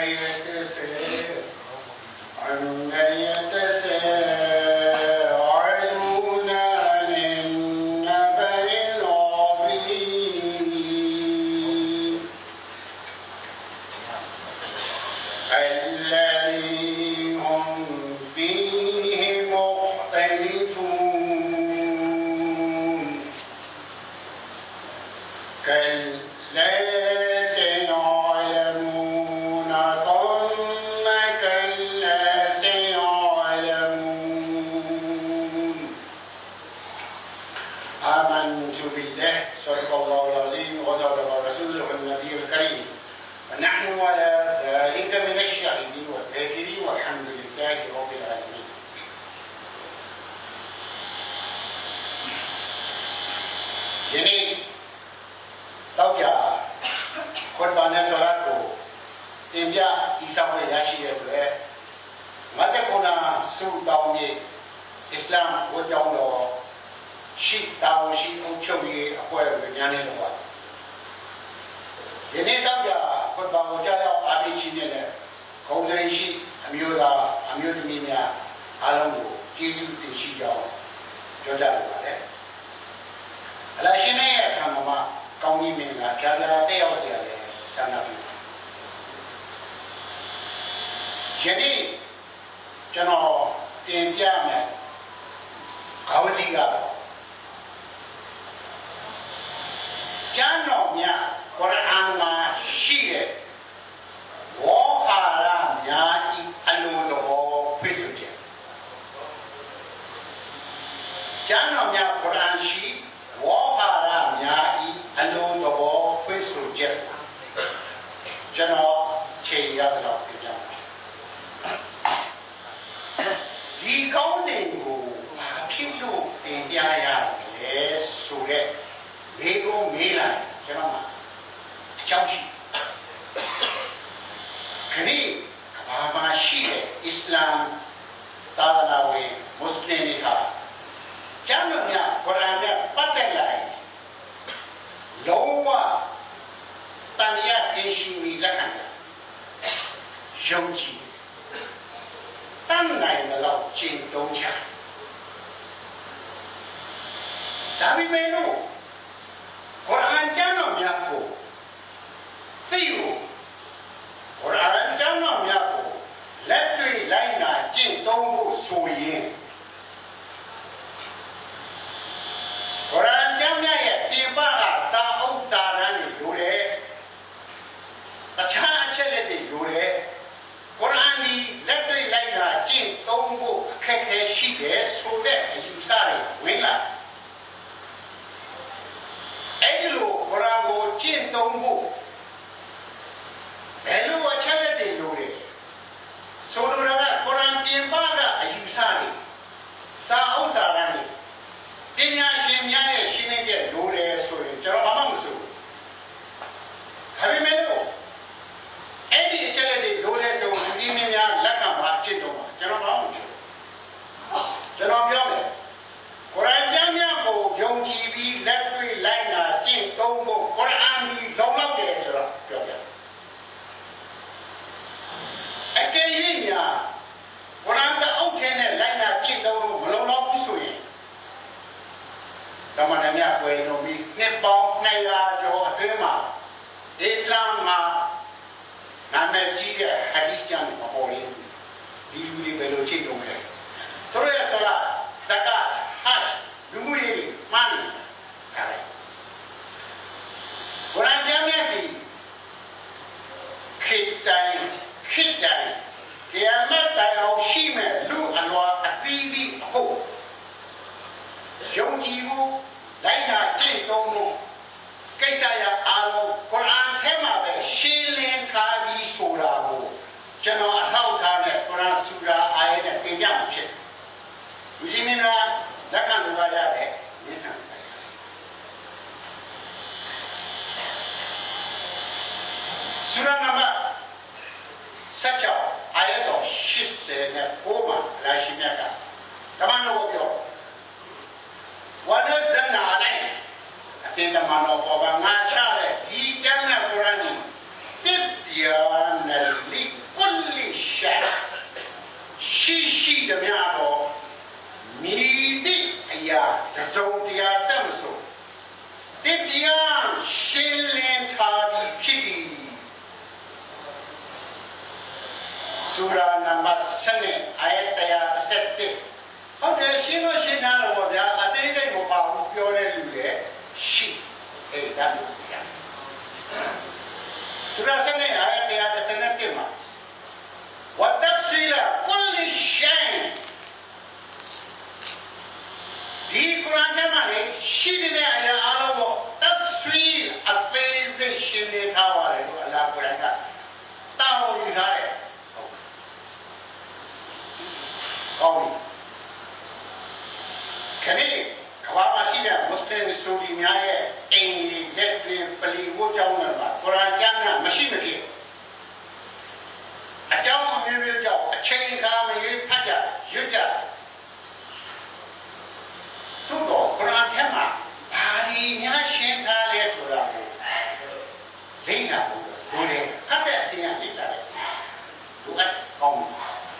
يتساءلون عن النبأ العظيم الذي هم فيه مختلفون كلا سيعلمون ثم كلا سيعلمون آمنت بالله صدق الله العظيم وصدق رسوله النبي الكريم ونحن على ذلك من الشاهدين والذاكرين والحمد لله رب العالمين yini tawja khutba ne salat ko tin piya isa phwe ya shi de atwe 59 su taw ye Islam ဝတ်ကြောင်းတော်ရှိတာဝန်ရှိအုပ်ချုပ်ရေးအဖွဲ့ဝင်များနဲ့တော့ယနေ့တော့ခွတ်ပါကိုကြားရောက်အားပေးခြင်းနဲ့ဂုဏ်သတင်းရှိအမျိုးသားအမျိုးသမီးများအားလုံးကိုကျေးဇူးတင်ရှိကြောင်းပြောကြားလိုပါတယ်အလရှင်ရဲ့အခါမှာကောင်းကြီးမင်္ဂလာပြပြတက်ရောက်စေရလဲဆန္ဒပြုယနေ့ကျွန်တော်တင်ပြမယ်ခေါင်းစည်းကတော့ကျမ်းတော်များကုရ်အာန်မှာရှိတဲ့ဝေါဟာရများဤအလိုတော်ဖွင့်ဆိုချက်ကျမ်းတော်များကုရ်အာန်ရှိဝေါဟာရများဤအလိုတော်ဖွင့်ဆိုချက်ကျွန်တော်ချိန်ရတော့ပြပြမယ်ဒီကောင်းစဉ်ကိုဘာဖြစ်လို့တင်ပြရတယ်ဆိုတဲ့မိကိုမေးလိုက်ကျွန်တော်မှာအကြောင်းရှိခဏကဘာမှရှိတဲ့အစ္စလာမ်သာသနာဝင်မွတ်စလင်တွေကကျမ်းတော်များကုရ်အာန်နဲ့ပတ်သက်လာရင်လုံးဝတန်ရကင်းရှိပြီးလက်ခံတယ်ယုံကြည်တန်နိုင်တဲ့လောက်ကျင့်သုံးချဒါပေမဲ့လို့ကုရ်အာန်ကျမ်းတော်များကိုသိဖို့ကုရ်အာန်ကျမ်းတော်များကိုလက်တွေ့လိုက်နာကျင့်သုံးဖို့ဆိုရင်ကုရ်အာန်ကျမ်းများရဲ့ပြင်ပကစာအုပ်စာတမ်းတွေလိုတယ်တခြားအချက်လက်တွေလိုတယ်ကုရ်အာန်ဒီလက်တွေ့လိုက်နာကျင့်သုံးဖို့အခက်အခဲရှိတယ်ဆိုတဲ့အယူဆတွေဝင်လာအဲ့ဒီလိုကုရ်အာန်ကိုကျင့်သုံးဖို့ဘယ်လိုအချက်လက်တွေလိုလဲဆိုလိုတာကကုရ်အာန်ပြင်ပကအယူဆတွေစာအုပ်စာတမ်းတွေပညာရှင်များရဲ့ရှင်းလင်းချက်လိုတယ်ဆိုရင်ကျွန်တော်ဘာမှမဆိုဘူးဒါပေမဲ့လို့အဲ့ဒီအချက်လက်တွေလိုတယ်ဆိုရင်ဒီမင်းများလက်ခံပါကျင့်သုံးပါကျွန်တော်ဘာမှမပြောကျွန်တော်ပြောမယ်ကုရ်အာန်ကျမ်းများကိုယုံကြည်ပြီးလက်တွေ့လိုက်နာကျင့်သုံးဖို့ကုရ်အာန်ဒီလုံလောက်တယ်ဆိုတော့ပြောပြအကယ်၍များကုရ်အာန်ကအုပ်ထဲနဲ့လိုက်နာကျင့်သုံးလို့မလုံလောက်ဘူးဆိုရင်တမန်တော်များကွယ်လွန်ပြီးနှစ်ပေါင်း200ကျော်အတွင်းမှာအစ္စလာမ်မှာနာမည်ကြီးတဲ့ဟာဒီသ်ကျမ်းမပေါ်ရင်ဒီလူတွေဘယ်လိုချိန်တုံးလဲသူတို့ရဲ့ဆလာဇကာတ်ဟတ်လူမှုရေးတွေမှန်းနေတာလေကုရ်အာန်ကျမ်းမြတ်ဒီခေတ္တကိယာမတ်တိုင်အောင်ရှိမဲ့လူအလွာအသီးသီးအဖို့ယုံကြည်ဖို့လိုက်နာကျင့်သုံးဖို့ကိစ္စရအားလုံးကုရ်အာန်ထဲမှာပဲရှင်းလင်းထားပြီးဆိုတာကိုကျွန်တော်အထောက်အထားနဲ့ကုရ်အာန်ဆူရာအာယတ်နဲ့သင်ပြမှာဖြစ်တယ်။လူကြီးမင်းများလက်ခံလိုပါရတယ်မင်းဆန်ဆူရာနံပါတ်16အာယတ်တော်80နဲ့9မှာလာရှိမြတ်ကတမန်တော်ပြောဝါနဇန်နာအလိုက်အတင်းတမန်တော်ပေါ်ကငါချတဲ့ဒီကျမ်းနဲ့ကုရ်အာန်ကိုတစ်ပြာနယ်လိ She the Miado, me ya, the Zodia Damaso. Dipian, Shilin Tabi Kitty. Surah number 7, Ayataya Septic. How does she know she done what I think they will power pure she. Hey, that Surah 7, Ayataya Senatima. What that Sila, fully shame. The Quran, she didn't have that sweet, a lazy shilling tower, Allah Quran. Tao you got it. Oh. Can it? Kawamashida, Muslim Sudi Maya, Amy, Letli, Pali, Wujana, Korajana, machinery. A town of Muriel, a chain car, you paja, Yuja. Tudo, Korantema, Pali, Yashin, Tales, Lina, Bude, Hadasi, and Lita. Look at home.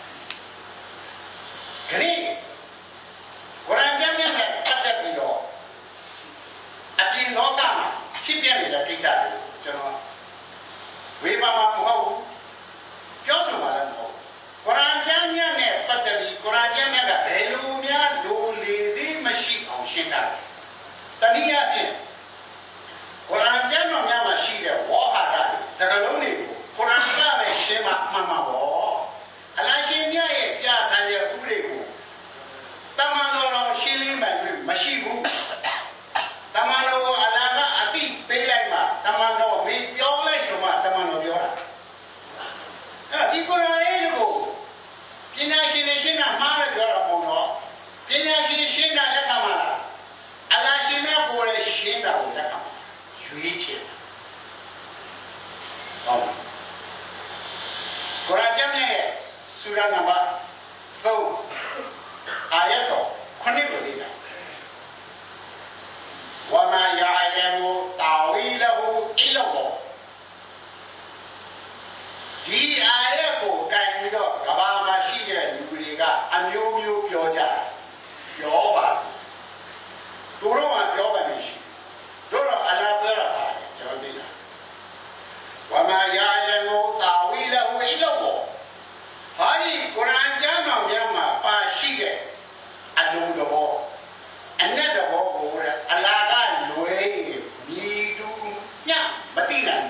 Can it? Korajana had Pasabido. At the Lokama, keep in the Pisa, General. We were Joshua, Korajana, Patabi, Korajana, Belumia, Luli, Mashi, or Shika. Tania, Korajana, Yamashida, Wahara, Zagaloni, Koranga, Shema, Mama, Alashimia, Yatania, Uregu, Tamano, Shilling, Mashibu, Tamano, Alaga, Ati, Belema, Tamano, make your life, Tamano, Yora. People are able. Pinashina Mara Yoramono, Pinashina Lakamala, Alashina for a Shina Lakam, Sweet. Korajame, Suranaba, so Ayato, Conibulina. Wama Yamu, Tawilahu, Illabo. G. Ayako, Kango, Gabama, Shia, Nuriga, and Yomu Pioja, Yobas. Duro and Yobanishi. Duro Alabera, Jordina. Wama Yayamo, Tawila, Willow. Hari, Koranjama, Yama, Pashige, and the ball. Another ball, Alaga, Lue, Nidu, Yam, Batina.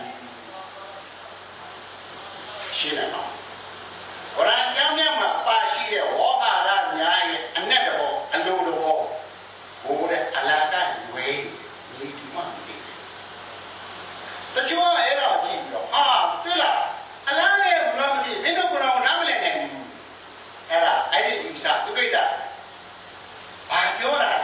Shinano. Koranjama, Pashige, Wahara, Nyai, another ball, a load of ball. Or Alaga, Lue, Nidu, the Chua era of Villa, Alana, Ramadi, Minokura, Ramalan, Era, I did use that, together. Piola.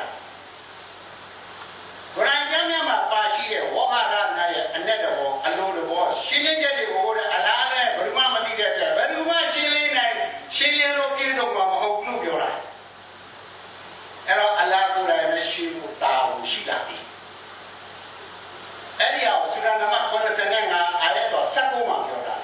Koranjama, Pashige, Wahara, another ball, a load of ball, Shilling, or Alana, Burmadi, Burma, Shilling, of Pizoma, of Blue. Era Alagura, and Shimu Tao, Shilaki. Anyhow, Sudanama Konasananga, Ayato, Sakuma, Yoda.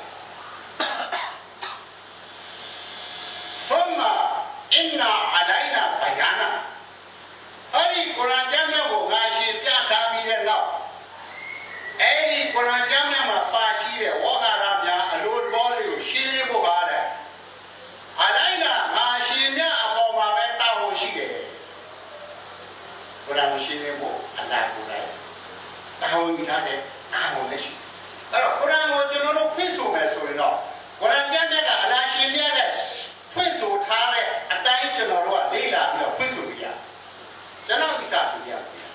From Inna Alaina, Bayana. Hari Koranjama, Wogashi, Yakami, and Law. Any Koranjama, Pashi, Waharamia, a load body, Shili Bogada. Alaina, Mashimia, Aboma, Tao, Shige. Koramashimo, Alagura. How you had it, I will let you. Koran was no peso meso. Koranjamaga, Alashimiagas, Peso Tare, a Dijonor, Leila, Pesoia. Jana is out to be up here.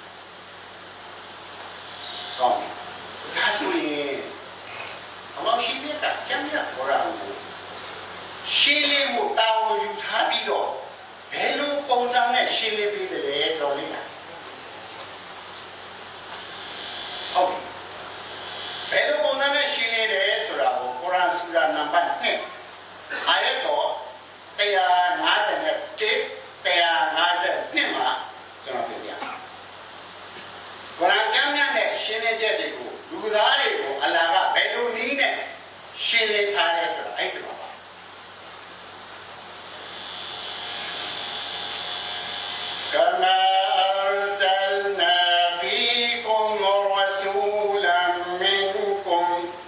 Come. That's we. Allow Shimia, Jamia, Koran. Shili Mutao, you happy. Hello, Posane, Shili be the late or Lina. Okay. Hello, Bonana Shine, Surabo, Koran Sura number 10. Ayato, they are not a tip, they are not a Nima, Jonathan. Koran Jamia, Shine Jedigo, Udarigo, Alaga, Bedu Nine, Shine Tare, Aitamaba. كما أرسلنا فيكم رسولا منكم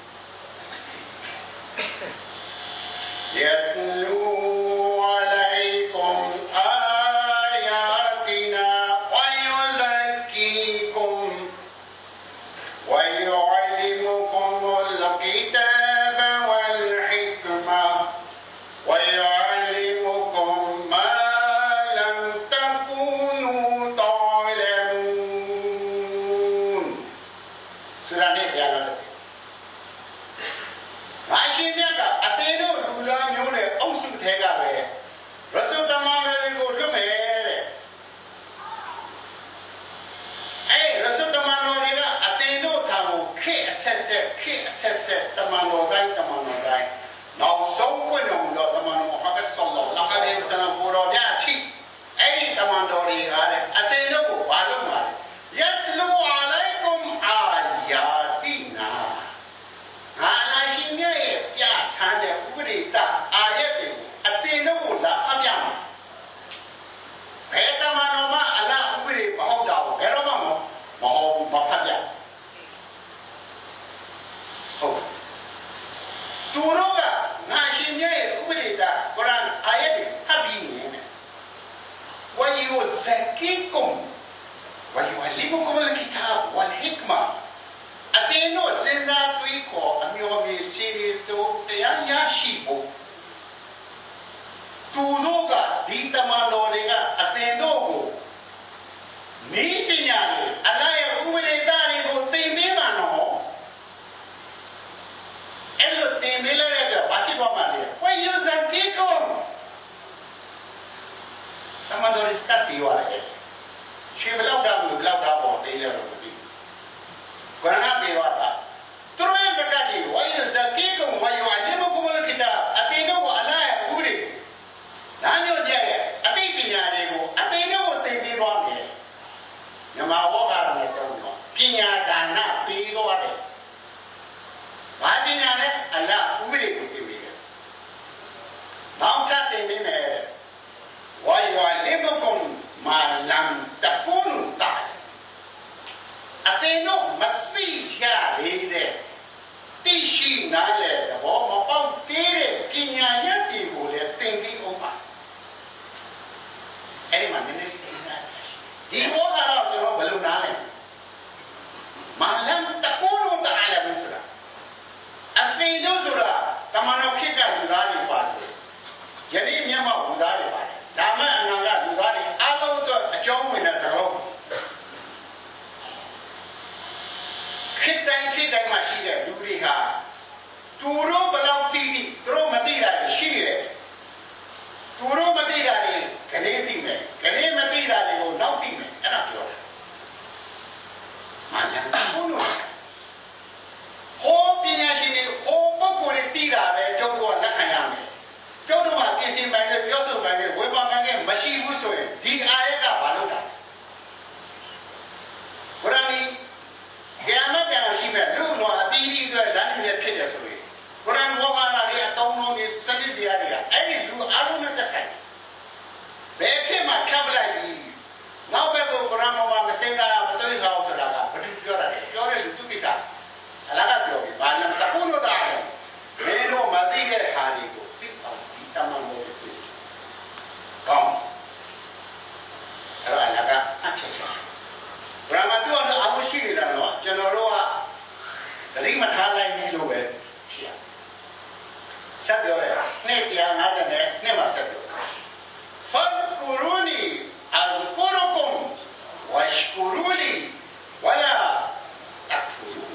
يتلو عليكم آياتنا ويزكيكم ويعلمكم الكتاب والحكمة ويعلمكم ما لم تكونوا تعلمون. سورة نيتيانا عايشين بيها أتينو لولا ميولة أوسط هيجا بيه رسول تمام لريكو لمهره أي رسول تمام لريكا أتينو ثامو كي أسس تمام لوداي now so when you got the man Muhammad sallallahu alaihi wasallam for ya chi any commandori are ateno balumar yatlu alaikum ayatina ala shinya ya thane ugrita ayat de ateno la phamya ma be tamano ma ala ugri ma hok da be ro ma ma ho ma phamya ho turoga Nashimye Ubida, Quran Ayat, Habi, ويزكيكم ويعلمكم الكتاب والحكمة أتينو سيدا تويكو أميومي سيريتو تيانيا شيبو تودوغا ديتا مانوريغا أتينوغو نيبينياني ألايا أمريداريغو تيمبيمانو إلو تيمبيلريغا باكي بامالي ويزكيكم Tamador start piwale. She belau da bo dele rodi. Qur'an piwata. Turuya zakati wa yuzakikum wa yu'allimukum al-kitab. Atino wa ala ugri. Nanyo je atai pinya de ko atino ko tai pi ba me. Nyama wo ga na taw no. Pinya dana pi ko wa de. Ba pinya le Allah ugri ko ti mi. Naam cha te mi me. ويعلمكم ما لم تكونوا تعلمون أتينو مسيح يا ليدة تيشي نالة دبوا ما بام تيرة كينيا يدي هولة تنبي أوما أري ما ننتي سينا دي هو هذا تلو بلو نالة ما لم تكونوا تعلمون سلا أتينو سلا تمانو كيكا لذاري بادو يعني ميما لذاري بادو Nama ananga lugari alo to achong wina salo. Khitai mashi de luri ha. Turo balau tidi, turo mati rari shiri de. Turo mati rari kane ti me, kane mati rari ko nau ti me. Ana pyo. Malang kuno. Ho pinya shini ho poko ni tira be chodo la khaya me. Châu Đông Hà kia xin bài cái biểu số bài cái với ba bài cái mà xí vũ số thì ai cả bảo đâu cả. Quran đi cái mà chẳng xí mà lúc nó đi đi rồi đánh người phía đấy rồi. Quran vô mà là đi tông nó đi sanh gì à đi à. Ấy đi lúc alo nó tất cả. Bé khi mà khắp lại đi. Nào bé cô Quran mà xây ra mà tôi học rồi là bắt đầu cho ra lúc cái sao. Là cái biểu gì mà làm ta cũng nó ra. Nên nó mà đi cái hà đi cô. Taman boleh tu. Kau. Kalau alaga, acha. Berapa tu anda amusi ni dah no. Cenoroa. Dari matah lain ni loh ben. Siap. Siap boleh. Ni tiang ada ni masa tu. Fadkuruni azkurukum washkuruli wala takfurun.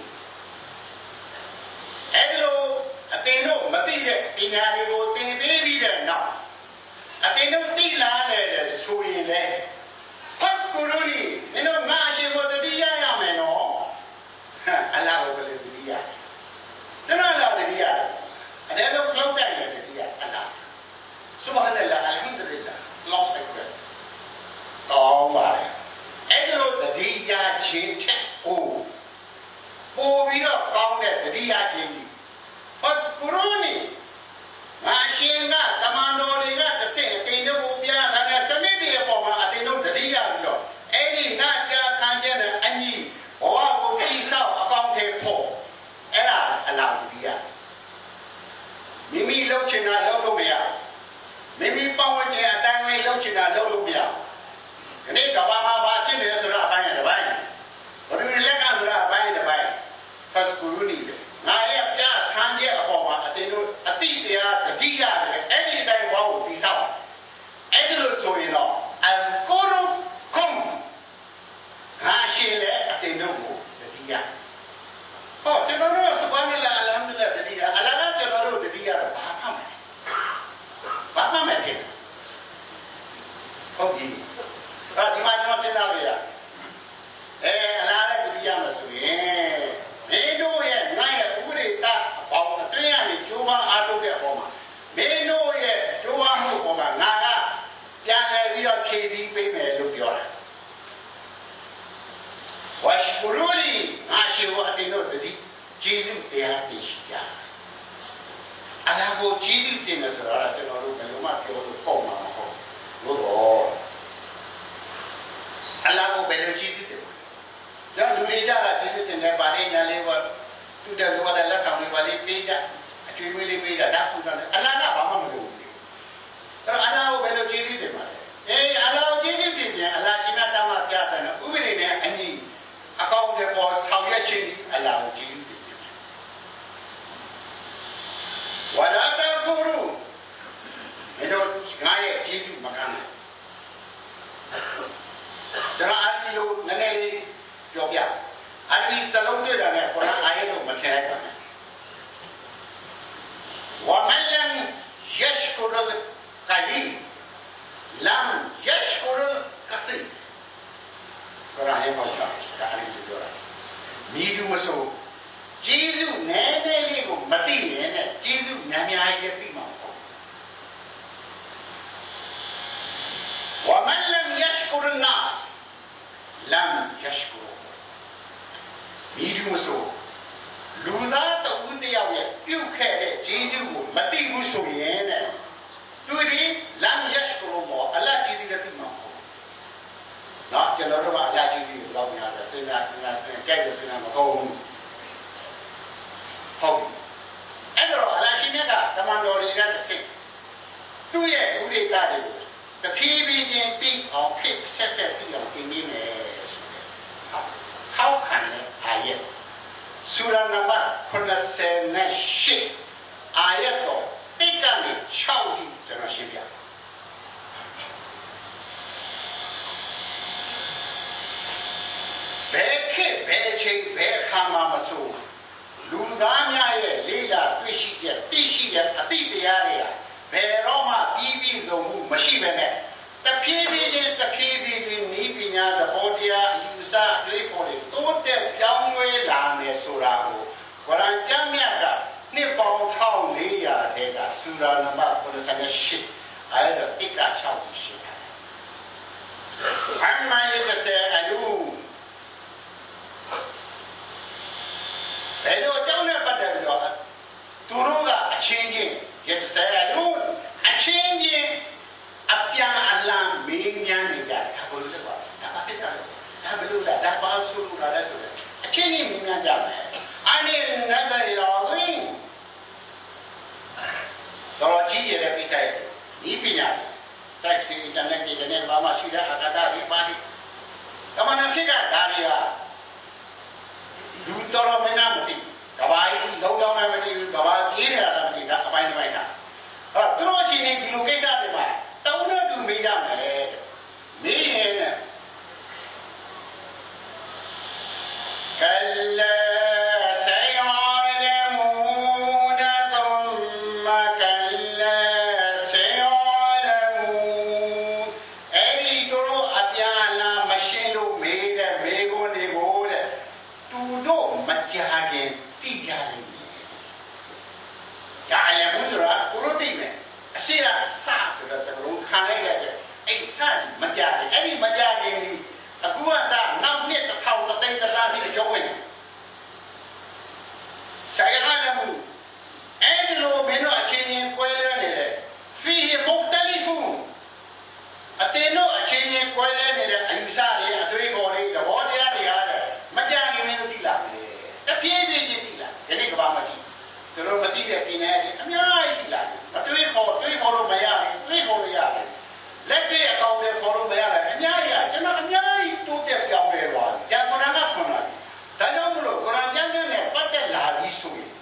Hello. Ateno mati de pinyari ko tin baby de na ateno ti la le sui le paskuruni ino nga shi ko tadiya ya me no Allah ko le tadiya dana la tadiya adelo ko ta le tadiya Allah subhanallah alhamdulillah Allah akbar to ba adelo tadiya chin thet ko po bi do kaung de tadiya chin Paskuruni, masih enggak, tamando enggak, terus, kini ubia, dan seni dia poma, ateno jadi ya, ချင်တာလုပ်လို့မရမိမိပတ်ဝန်းကျင်အတိုင်းဝိုင်းလုပ်ချင်တာလုပ်လို့မရဒီနေ့ကဘာမှာဘာဖြစ်နေလဲဆိုတော့အပိုင်းတစ်ပိုင်းဘယ်လိုလက်ကဆိုတော့အပိုင်းတစ်ပိုင်း first ကူနီပဲငါရဲ့ပြထမ်းချက်အပေါ်မှာအတင်းတို့အတိတရားတတိယတယ်အဲ့ဒီအတိုင်းဘောကိုတိဆောက်အဲ့ဒါလို့ဆိုရင်တော့အကိုရုကွန်ဟာရှိလေအတင်းတို့ကိုတတိယဟောကျွန်တော်တို့စပါးနဲ့လာအလဟမ်ဒူလတတိယအလကားကျွန်တော်တို့တတိယတော့ဘာမှမလဲဘာမှမထင်ဟုတ်ပြီဒီမှာကျွန်တော်စဉ်းစားလို့ရအလားလည်းတတိယမဆိုရင်မင်းတို့ရဲ့ငါရဲ့ဥပဒေတာအပေါင်းအတွင်းကနေကျိုးပန်းအားထုတ်တဲ့အပေါ်မှာမင်းတို့ရဲ့ကျိုးပန်းမှုပေါ်မှာငါကပြန်လည်ပြီးတော့ဖြည့်ဆည်းပေးမယ်လို့ပြောတာဝါရှ်ကူရူလီငါရှိဖို့အတင်းတို့တတိကျေးဇူးတရားတင်ရှိကြအလားကိုကျေးဇူးတင်တယ်ဆိုတာကကျွန်တော်တို့ဘယ်လိုမှပြောလို့ပေါ့မှာမဟုတ်ဘူးလို့အလားကိုဘယ်လိုကျေးဇူးတင်ကြောင့်လူတွေကြတာကျေးဇူးတင်တယ်ဗာလေးညာလေးကတူတယ်လို့တဲ့လက်ဆောင်တွေဗာလေးပေးကြအကျွေးမွေးလေးပေးကြဒါပုံစံနဲ့အလားကဘာမှမလုပ်ဘူးအဲ့တော့အလားကိုဘယ်လိုကျေးဇူးတင်ပါလဲအလားကိုကျေးဇူးတင်ရင်အလားရှင်မြတ်တမပြတဲ့ဥပဒေနဲ့အညီအကောင့်တွေပေါ်ဆောင်ရွက်ခြင်းဒီအလားကိုကျေးဇူးတင်တယ်ဝလာတဖူရူမင်းတို့ငါရဲ့ကျေးဇူးမကမ်းကျွန်တော်အားဒီလိုနည်းနည်းလေးပြောပြအရဘီစလုံးတွေ့တာနဲ့ကုရ်အာန်အာယတ်ကိုမထည့်လိုက်ပါနဲ့ဝမလမ်ယရှ်ကူရ်ကလီလမ်ယရှ်ကူရ်ကစီကုရ်အာန်ရဲ့ပေါ့ဒါအရဘီပြောတာမိဒူမဆိုကျေးဇူးနည်းနည်းလေးကိုမသိရင်နဲ့ကျေးဇူးများများကြီးသိမှာမဟုတ်ဝမလမ်ယရှ်ကူရ်နာစ်လမ်ယရှ်ကူရ်မိဒူမဆိုလူသားတဦးတယောက်ရဲ့ပြုတ်ခဲ့တဲ့ဂျေဇုကိုမသိဘူးဆိုရင်တဲ့သူဒီလမ်ယရှ်ကူရ်မောအလ္လာဟ်ဂျေဇုလည်းသိမှာမဟုတ်ဘူး။နော်ကျွန်တော်တို့ကအလ္လာဟ်ဂျေဇုကိုဘယ်လောက်များလဲစဉ်းစားကြိုက်လို့စဉ်းစားမကောင်းဘူး။ဟုတ်ပြီ။အဲ့တော့အလ္လာဟ်ရှင်မြတ်ကတမန်တော်တွေကတစ်စိတ်သူ့ရဲ့ဥဒေတာတွေကိုတဖြည်းဖြည်းချင်းတိအောင်ဖြစ်ဆက်ဆက်တိအောင်တင်နေမယ်ဆိုတဲ့ထောက်ခံတဲ့အာယတ်ဆူရာနံပါတ်88အာယတ်တော်1ကနေ6ထိကျွန်တော်ရှင်းပြဘယ်ခေတ်ဘယ်အချိန်ဘယ်အခါမှမဆိုလူသားများရဲ့လေးလာတွေ့ရှိတဲ့သိရှိတဲ့အသိတရားတွေကဘယ်တော့မှပြီးပြည့်စုံမှုမရှိဘဲနဲ့တဖြည်းဖြည်းချင်းဤပညာသဘောတရားအယူဆအတွေးခေါ်တွေတိုးတက်ပြောင်းလဲလာမယ်ဆိုတာကိုကုရ်အာန်ကျမ်းမြတ်ကနှစ်ပေါင်း1400ထဲကဆူရာနံပါတ်88အာယတ်1က6ရှိတယ်။အမ်မာယတဆာအလူဘယ်လိုအကြောင်းနဲ့ပတ်သက်ပြီးတော့သူတို့ကအချင်းချင်းယတဆာအလူအချင်းချင်းအပြန်အလှန်မေးမြန်းနေကြတယ်ဒါဘယ်လိုလဲပါဒါဘာဖြစ်တာလဲဒါဘယ်လိုလဲဒါဘာဆိုလို့လာလဲဆိုတော့အချင်းချင်းမေးမြန်းကြမယ်အနိနဘီရောဒင်းတော့ကြီးရတဲ့ကိစ္စရဲ့ဒီပညာတက်စတင်အင်တာနက်တွေနဲ့ဘာမှရှိတဲ့အာကာသတွေပါလိကမနာဖြစ်ကဒါတွေကလူတော်မင်းမသိကဘာကြီးလုံးလုံးလည်းမသိဘူးကဘာပြေးနေတာလည်းမသိတာအပိုင်းတစ်ပိုင်းတာသူတို့အချင်းချင်းဒီလိုကိစ္စတွေမှာတောင်းတဲ့သူမေးကြမယ်မေးရင်ကလအရှိရစဆိုတော့ကျွန်တော်ခံလိုက်တဲ့အိတ်စမကြတယ်အဲ့ဒီမကြခင်ဒီအခုကစနောက်နှစ်1000သိန်းတလားဒီအကျော်ဝင်ဆိုင်ရလမှုအဲ့ဒီလိုမင်းတို့အချင်းချင်းကွဲလွဲနေတယ်ဖီမုတ်တလီဖူအတင်းတို့အချင်းချင်းကွဲလွဲနေတဲ့အယူဆတွေအတွေးခေါ်တွေသဘောတရားတွေအားမကြခင်မင်းတို့သိလာတယ်တဖြည်းဖြည်းချင်းသိလာဒီနေ့ကဘာမှကြည့်ကျွန်တော်မသိတဲ့ပြည်နယ်တွေအများကြီးလာတယ်မတွေးခေါ်လို့မရတယ်တွေးခေါ်လို့ရတယ်လက်တွေ့အကောင့်တွေခေါ်လို့မရတယ်အများကြီးကျွန်တော်အများကြီးတိုးတက်ပြောင်းလဲသွားတယ်ဒါကုရ်အာန်ကဖွင့်လာတယ်ဒါကြောင့်မလို့ကုရ်အာန်ကျမ်းနဲ့ပတ်သက်လာပြီးဆိုရင်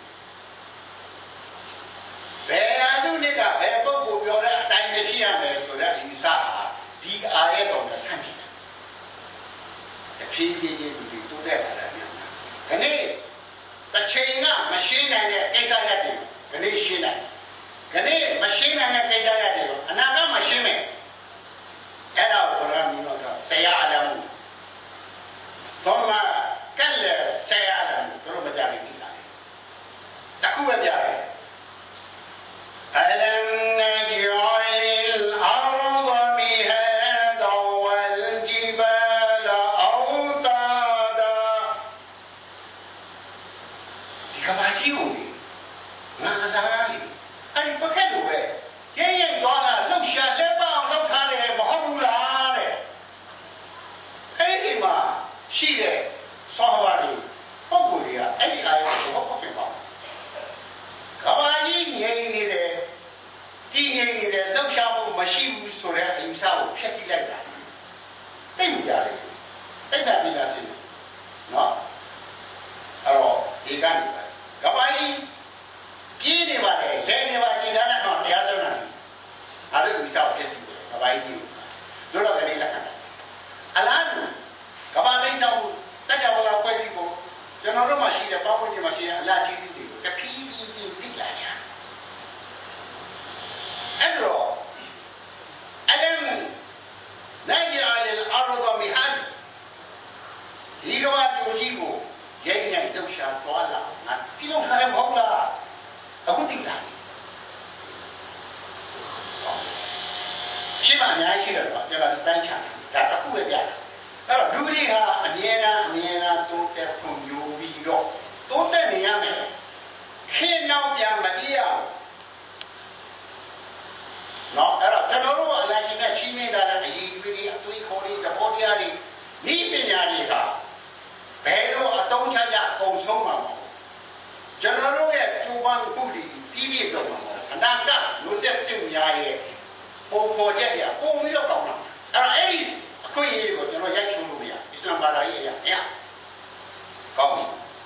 ဘယ်အမှုနဲ့ကဘယ်ပုဂ္ဂိုလ်ပြောတဲ့အတိုင်းပဲဖြစ်ရမယ်ဆိုတဲ့အယူဆဟာဒီအာယတ်တော်နဲ့ဆန့်ကျင်တယ်တဖြည်းဖြည်းချင်းဒီတိုးတက်လာတယ်ခဏတစ်ချိန်ကမရှင်းနိုင်တဲ့ကိစ္စရပ်တွေခဏရှင်းနိုင်ခဏမရှင်းနိုင်တဲ့ကိစ္စရပ်တွေအနာဂတ်မှာရှင်းမယ်အဲ့ဒါကိုဘုရားမြင်တော့ဆရာအလမ်သမကလဆရာအလမ်တို့မကြဘူးဒီလားတခုပဲပြရတယ်ألم نجعل الأرض مهادا والجبال أوتادا ဒီကဘာကြီးကိုငါသားလေးအဲ့ဒီပကက်လိုပဲရဲသွားလာလှုပ်ရှားလက်ပအောင်လှုပ်ထားတယ်မဟုတ်ဘူးလားတဲ့အဲ့ဒီမှာရှိတဲ့ဆောဟာတွေပုံကိုယ်တွေကအဲ့ဒီအာရုံကိုဟုတ်ဖြစ်ပါကဘာကြီးငြိမ်နေတယ်တည်ငြိမ်နေတယ်လှုပ်ရှားမှုမရှိဘူးဆိုတဲ့အယူဆကိုဖျက်ဆီးလိုက်တာတိတ်မကြလေတိတ်တာပြလာစီနော်အဲ့တော့ဒီကနေပါကဘာကြီးပြေးနေပါတယ်လဲနေပါကျင်လာတဲ့ကောင်တရားစွဲတာအဲ့ဒီယူဆကိုဖျက်ဆီးတယ်ကဘာကြီးတို့တော့ကနေလက်ခံတယ်အလားတူကဘာသိမ်းဆောင်စัจ java ဖွဲ့စည်းဖို့ကျွန်တော်တို့မှရှိတဲ့ပေါင်းဝင်ခြင်းမှရှိတဲ့အလားကြီးစီတွေကိုတဖြည်းဖြည်းချင်းသိလာကြအဲ့တော့အလမ်နိုင်ရအလ်အာရဒမီဟန်ဒီကဘာဂျိုကြီးကိုရိုက်ရိုက်လှုပ်ရှားသွားလာငါပြုလုပ်ထားတယ်မဟုတ်လားအခုသိလာရှိမှအများကြီးရှိတယ်ကွာကျွန်တော်ဒီတိုင်းချတာဒါတစ်ခုပဲပြတယ်အဲ့တော့လူတွေဟာအမြဲတမ်းတိုးတက်ဖွံ့ဖြိုးပြီးတော့တိုးတက်နေရမယ်ခေတ်နောက်ပြန်မပြေးရဘူးနော်အဲ့တော့ကျွန်တော်တို့ကအလရှင်နဲ့ချီးမြှင့်တာလည်းအရေးကြီးတွေအသွေးခေါ်တွေသဘောတရားတွေဤပညာတွေကဘယ်လိုအသုံးချကြပုံဆုံးမှာမဟုတ်ကျွန်တော်တို့ရဲ့ကျူပန်းမှုတွေပြီးပြည့်စုံမှာမဟုတ်အနာဂတ်မျိုးဆက်တင်များရဲ့ပုံဖော်ချက်တွေကပုံပြီးတော့ကောင်းတာအဲ့တော့အဲ့ဒီအခွင့်အရေးကိုကျွန်တော်ရိုက်ချုံလို့မရအစ္စလာမ်ဘာသာရေးအရာမရကောင်းပြီ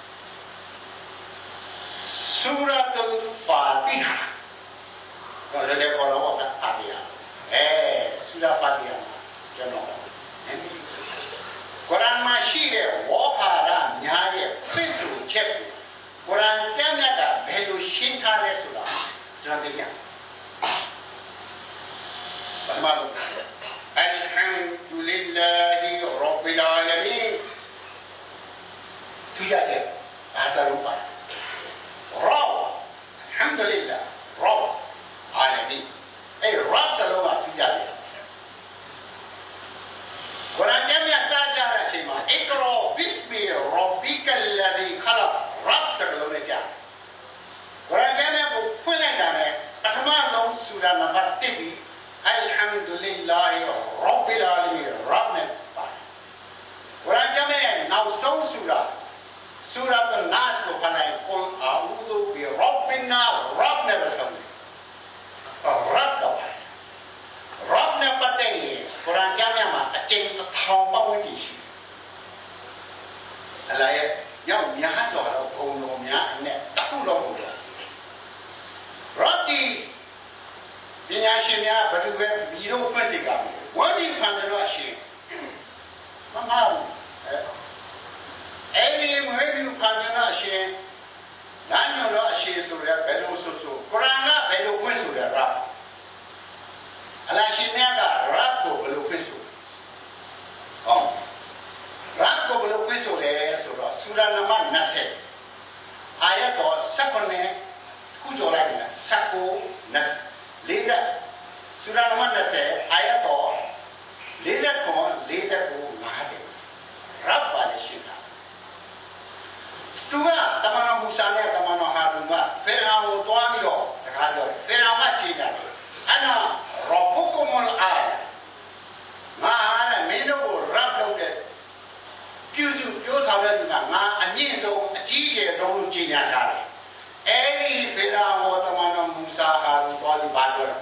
ဆူရာတ်အလ်ဖာတီဟာတော့လည်းခေါ်တော့ဖာတီဟာဆူရာဖာတီဟာကျွန်တော်နည်းနည်းကုရ်အာန်မှာရှိတဲ့ဝေါဟာရများရဲ့ဖိဆိုချက်ကိုကုရ်အာန်ကျမ်းမြတ်ကဘယ်လိုရှင်းထားလဲဆိုတာကျွန်တော်သိရဘာမှမလုပ်Alhamdulillahi Rabbil Alamin ထူးခြားတယ်ဘာသာလို့ပါရောAlhamdulillah Rabb Alamin အဲ့ Rabb စလုံးကထူးခြားတယ်ကုရ်အာန်ကျမ်းမြတ်စကြတဲ့အချိန်မှာ Iqra bismi rabbikal ladhi khalaq Rabb စလုံးနဲ့ကြားကုရ်အာန်ကျမ်းမြတ်ကိုဖွင့်လိုက်တာနဲ့ပထမဆုံးဆူရာနံပါတ်1ဒီAlhamdulillahi Rabbil Alamin Rabbနဲ့ပါတယ်ကုရ်အာန်ကျမ်းရဲ့နောက်ဆုံးဆူရာတ်နာစ်ကိုဖတ်လိုက် Qul a'udhu bi rabbin nas Rabb နဲ့ပဲဆုံးတယ် Rabb ကပါတယ် Rabb နဲ့ပတ်သက်ရင်ကုရ်အာန်ကျမ်းမှာအကျဉ်း1000ပတ်ဝန်းကျင်ရှိတယ်အလားရဲ့ရောက်များစွာတော့ဂုဏ်တော်များအနဲ့တစ်ခုတော့ဟုတ်တယ် Rabb ဒီပညာရှင်များဘယ်သူပဲပြီးတော့ဖွင့်စေကဝမ်းဒီဖန်တယ်တော့ရှင်မမဘူးအဲ့ဒီမွေးပြီးဖန်တယ်တော့ရှင်လမ်းညွန်တော့အရှင်ဆိုရဘယ်လိုဆိုကုရ်အာန်ကဘယ်လိုဖွင့်ဆိုတယ်Rabbအလရှင်မြတ်ကRabbကိုဘယ်လိုဖွင့်ဆိုဟောRabbကိုဘယ်လိုဖွင့်ဆိုလဲဆိုတော့ဆူရာနံပါတ်20အာယတ်တော်19ခုကျော်လိုက်တယ်19 40ဆူရာနံပါတ်20အာယတ်တော်49 50 Rabb ပါလေရှိတာသူကတမန်တော်မူဆာနဲ့တမန်တော်ဟာရုန်ကဖေရာကိုတွားပြီးတော့စကားပြောတယ်ဖေရာကခြေတယ်အနာရဘုကုမလ်အာလငါဟာမင်းတို့ကိုRabbလုပ်တဲ့ပြုစုပြောထားတဲ့ဒီမှာငါအမြင့်ဆုံးအကြီးကျယ်ဆုံးလို့ကြီးညာထားတယ် Eri Firawo Tamana Musa Harun Bali Badwara.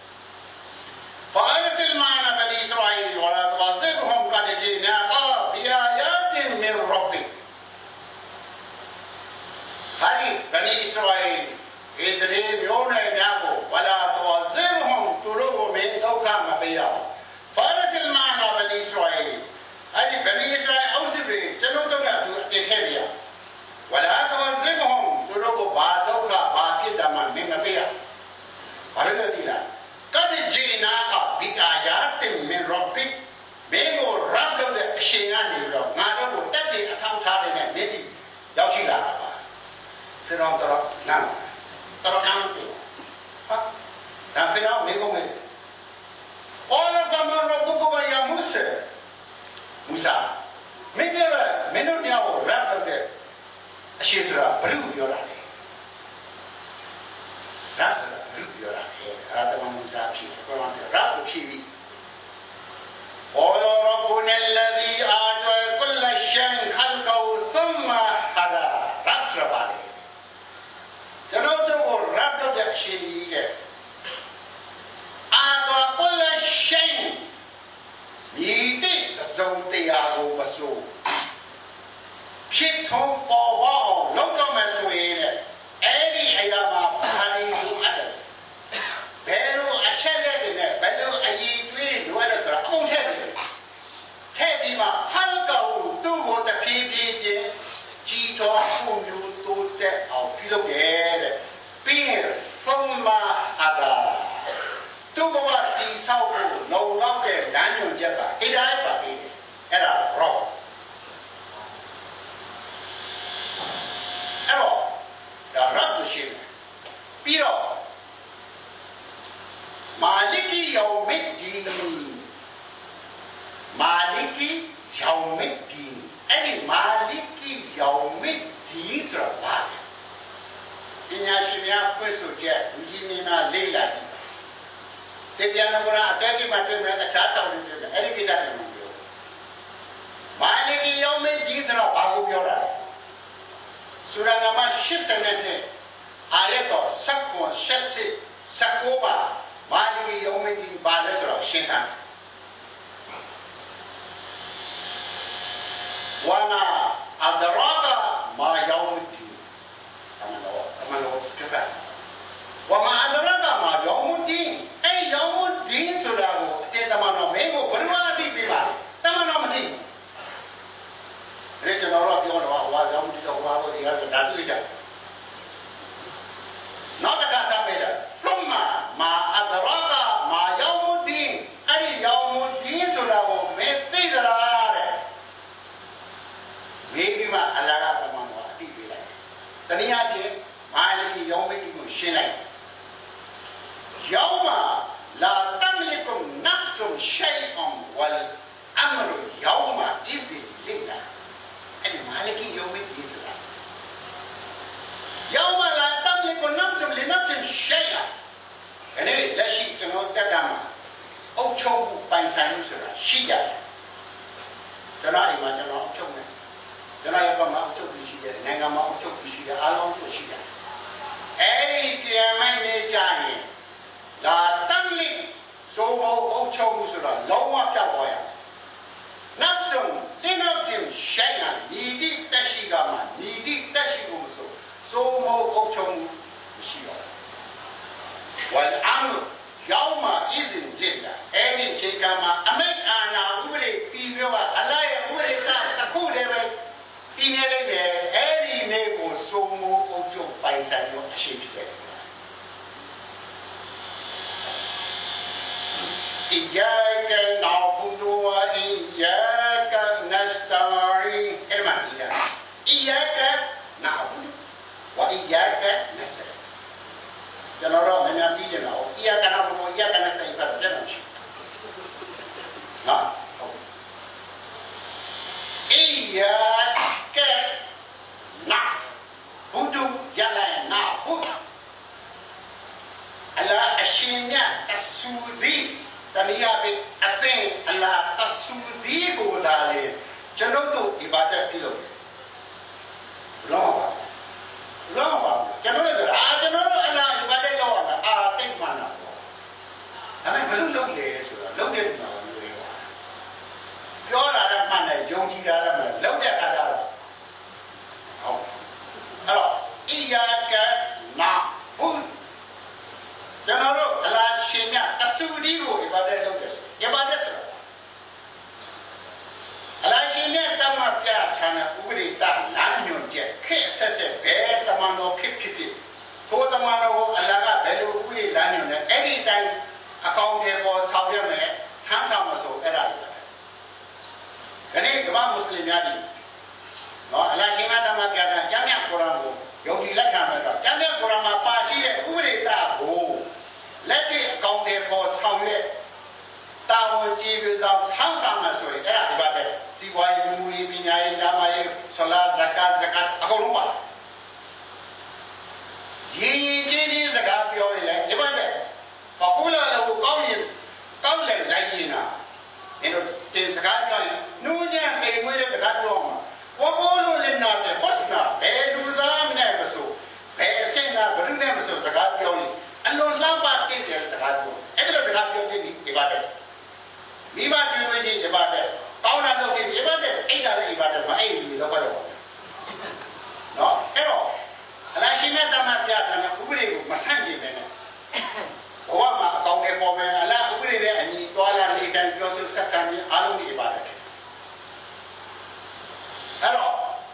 فأرسل معنا بني إسرائيل ولا تعذبهم قد جئناك بآيات من ربك. هذه بني إسرائيل إذن يوم يناموا ولا تعذبهم طلوع من دوكا مبيا. فأرسل معنا بني إسرائيل. هذه بني إسرائيل أوسبي جنودنا تتهيأ. ولا تعذبهم طلوع بعد دوكا باقي دمان من مبيا. هذا ديلا. قد جئناك بآيات من ربك. مينو رب الشيطان يقول ما لو تدي أتاو تابنا نزي يوشي لا ربا. فرعون ترى نعم ترى كم تيو. ها. نعم فرعون مينو مينو. قال فمن ربكم يا موسى. موسى. مينو نياو رب الشيطان بريو يورالي. رب بريو يورالي. هذا ما موسى فيه. رب فيه. قال ربنا الذي أعطى كل شيء خلقه ثم هدى. رب عليه. جنودو رب دكشيني. أعطى كل شيء. ميتي تزوجي أبو بسو. بيتهم بابا لو كم سوينا. أي أيام بحالي أدل. بلو أشلدنا بلو أيدوي ولا سر أبو تبي. تبي ما حلقه ثوب تبي جيتو كوميو توت أو بيلوجير بير ثم هذا توبوا في ساو لو لو كدانيو جبا إذا أبى إذا رو أرو لا رب شيء بيرو مالكي يوم الدين مالكي يوم الدين أي مالكي يوم الدين سرعان إني أشياء فسوجة وجينا ليلة تبيانا برا أتاكي ما تبينا تشاسا ودينا أي كذا تنمو مالكي يوم الدين سرعان باغو بيورا سورة نما شسنة آية سكون شسي سكوبا مالكي يوم الدين بالزرع شيطان وما أدراك ما يوم الدين تمام كذا وما أدراك ما يوم الدين أي يوم الدين سلامه تمام ميمو بروادي بيمار تمام مدين رجل الله يقول يوم الدين هو ديار داتويجا نادا كاتاميدا ثم ما أدراك ما يوم الدين أي يوم الدين سلامه مسيدلا maybe ma alaga tamano ati bila taniya ke maliki yawmiki ko shinai yawma la tamliku nafsun shay'an wal amru yawma idhin lillah and maliki yawmiki sura yawma la tamliku nafsun li nafsin shay'an ane lashi chano tatama au chobu pai sai sura shiya tana ima chano au chobuကျွန်တော်ရဲ့ဘက်မှာအချုပ်ပြီးရှိတယ်နိုင်ငံမှာအချုပ်ပြီးရှိတယ်အားလုံးတို့ရှိတယ်အဲ့ဒီပြန်မနေကြရင်လာတမ်းလိစိုးမိုးအုပ်ချုပ်မှုဆိုတာလုံးဝပြောက်သွားရနောက်ဆုံးတင်းနောက်ချင်းရှိုင်းတာညီတိတက်ရှိကမှညီတိတက်ရှိဖို့မဆိုစိုးမိုးအုပ်ချုပ်မှုမရှိတော့ဝလ်အမ်ယောမအီဇင်လင်လာအဲ့ဒီအချိန်ကမှအမိတ်အာဏာဥပဒေတည်ပြောကအလ္လာဟ်ရဲ့ဥပဒေကတစ်ခုတည်းပဲဒီနေ့လေးပဲအဲ့ဒီနေ့ကိုစိုးမိုးအုပ်ချုပ်ပိုင်ဆိုင်လို့အရှိဖြစ်တယ်إياك نعبد وإياك نستعين إياك نعبد وإياك نستعين جنرال من أبينا إياك نعبد وإياك نستعين فلا شيء نعم إياك نعبد يلا نعبد على أشياء تسوذي تنيا بأثين على تسوذي بودالي جنودو إبادة بيلو لا جنود iyaka na'budu ကျွန်တော်တို့အလားရှင်မြတ်တဆူဒီကိုအဘာဒတ်လုပ်တယ်ဆိုအဘာဒတ်ဆိုတာအလားရှင်မြတ်တမပြဌာန်းတဲ့ဥပဒေတလမ်းညွှန်ချက်ခက်ဆက်ဆက်ဘယ်တမန်တော်ဖြစ်ဖြစ်ထိုတမန်တော်ကိုအလားကဘယ်လိုဥပဒေလမ်းညွှန်လဲအဲ့ဒီတိုင်းအကောင့်တွေပေါ်ဆောင်ရမယ်ထမ်းဆောင်မဆိုအဲ့ဒါတွေပဲဒီနေ့ကမ္ဘာမွတ်စလင်များဒီနော်အလားရှင်မြတ်တမပြဌာန်းကျမ်းမြတ်ကုရ်အာန်ကိုယုံကြည်လက်ခံမယ်တော့ကျမ်းမြတ်ကုရ်အာန်မှာပါရှိတဲ့ဥပဒေတကိုလက်တွေ့အကောင့်တွေပေါ်ဆောင်ရွက်တာဝန်ကြီးပြီးဆောင်ထမ်းဆောင်မှာဆိုရင်အဲ့ဒါဒီပါပဲစီဝါရေးမူရေးပညာရေးဈာမရေးဆလာဇကာတ်အကုန်လုံးပါရင်းကြီးစကားပြောရင်လည်းဒီပါပဲဖကူလာလို့ကောင်းရင်ကောင်းလည်းလိုက်ရင်နာမင်းတို့ဒီစကားပြောရင်နူးညံ့တိမ်မွေးတဲ့စကားပြောမှာဝဘောလို့လည်းနာစေဟော့စနာဘယ်လူသားမနဲ့မဆိုဘယ်အဆင့်ကဘယ်သူနဲ့မဆိုစကားပြောရင်အလွန်လှပတည်တဲ့စကားပြောအဲ့ဒါစကားပြောပြီးဒီပါတဲ့မိဘကျွေးမွေးခြင်းဒီပါတဲ့ကောင်းတာလုပ်ခြင်းဒီပါတဲ့အိတ်တာလည်းဒီပါတဲ့မအိတ်ဘူးတော့ခေါ်တော့နော်အဲ့တော့အလားရှိမြတ်တမပြတာနဲ့ဥပဒေကိုမဆန့်ကျင်ပဲနဲ့ဘဝမှာအကောင့်တွေပေါ်မယ်အလားဥပဒေနဲ့အညီတွာလာနေတိုင်းပြောဆိုဆက်ဆံခြင်းအားလုံးဒီပါတဲ့အဲ့တော့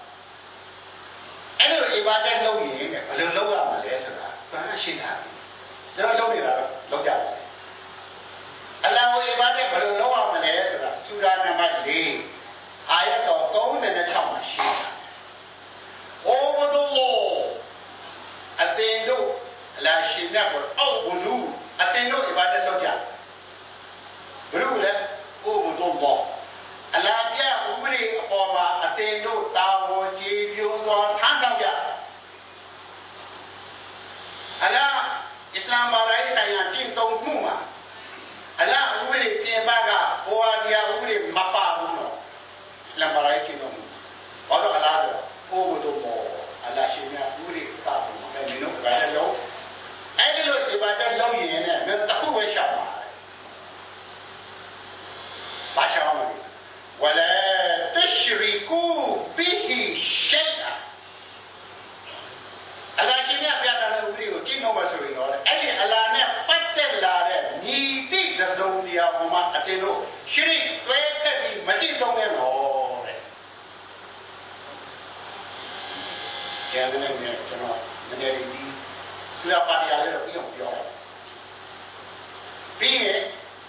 အဲ့လိုဒီပါတဲ့လုပ်ရင်ဘယ်လိုလုပ်ရမလဲဆိုတာဘာရှင်းတာကျွန်တော်လုပ်နေတာတော့လုပ်ကြတယ်အလ္လာဟ်ကိုအီဘာဒတ်ဘယ်လိုလုပ်ရမလဲဆိုတာဆူရာနံပါတ်4အာယတ်တော်36မှာရှိတာ။အိုဘဒူလောအသင်တို့အလ္လာဟ်ရှင်မြတ်ကိုအောက်ဘဒူအသင်တို့အီဘာဒတ်လုပ်ကြ။ဘယ်လိုလဲအိုဘဒူလောအလ္လာဟ်ပြဥပဒေအပေါ်မှာအသင်တို့တာဝန်ကြီးပြုစွာထမ်းဆောင်ကြ။အလ္လာဟ်အစ္စလာမ်ဘာသာရေးဆိုင်ရာကျင့်သုံးမှုမှာအလ္လာဟ်ဥပဒေပြင်ပကဘဝတရားဥပဒေမပါဘူးနော်အစ္စလာမ်ဘာသာရေးကျင့်သုံးမှုဘာလို့အလ္လာဟ်တော့အိုးဘုဒ္ဓမောအလ္လာဟ်ရှင်မြတ်ဥပဒေတာပုံမှာပဲမင်းတို့ဘာလဲလို့အဲ့ဒီလိုဒီဘာတက်လုပ်ရင်လည်းမင်းတခုပဲရှာပါတယ်ဘာရှာမလဲဝလာတရှရီကူဘီဟီရှိအအလ္လာဟ်ရှင်မြတ်ပြတာတဲ့ဥပဒေကိုကျင့်သုံးမှဆိုရင်တော့အဲ့ဒီအလ္လာဟ်နဲ့ပတ်သက်လာတဲ့ညီတိတစုံတရားဟိုမှာအတင်တို့ရှရိတ်တွဲဖက်ပြီးမကျင့်သုံးနဲ့တော့တဲ့ကျန်တဲ့နေ့ကျွန်တော်နည်းနည်းလေးဒီဆူရာပါတီရလေးတော့ပြီးအောင်ပြောပြီးရင်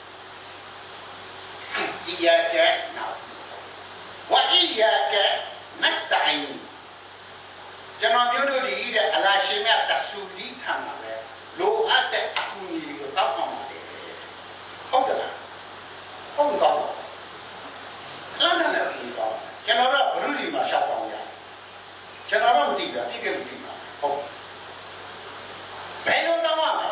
အီယာကနာဝအီယာကမစတိုင်ကျွန်တော်ပြောလို့ဒီတဲ့အလားရှင်မြတ်တဆူဒီထံမှာပဲလိုအပ်တဲ့အကူအညီကိုတောင်းပန်ပါတယ်ဟုတ်ကဲ့လားဟုတ်ကောင်းလားလည်းလည်းကောင်းကျွန်တော်တို့ဘုရုဒီမှာရှောက်ကောင်းရကျွန်တော်တော့မသိဘူးသိခဲ့မသိပါဟုတ်ဘယ်လိုတောင်းရမလဲ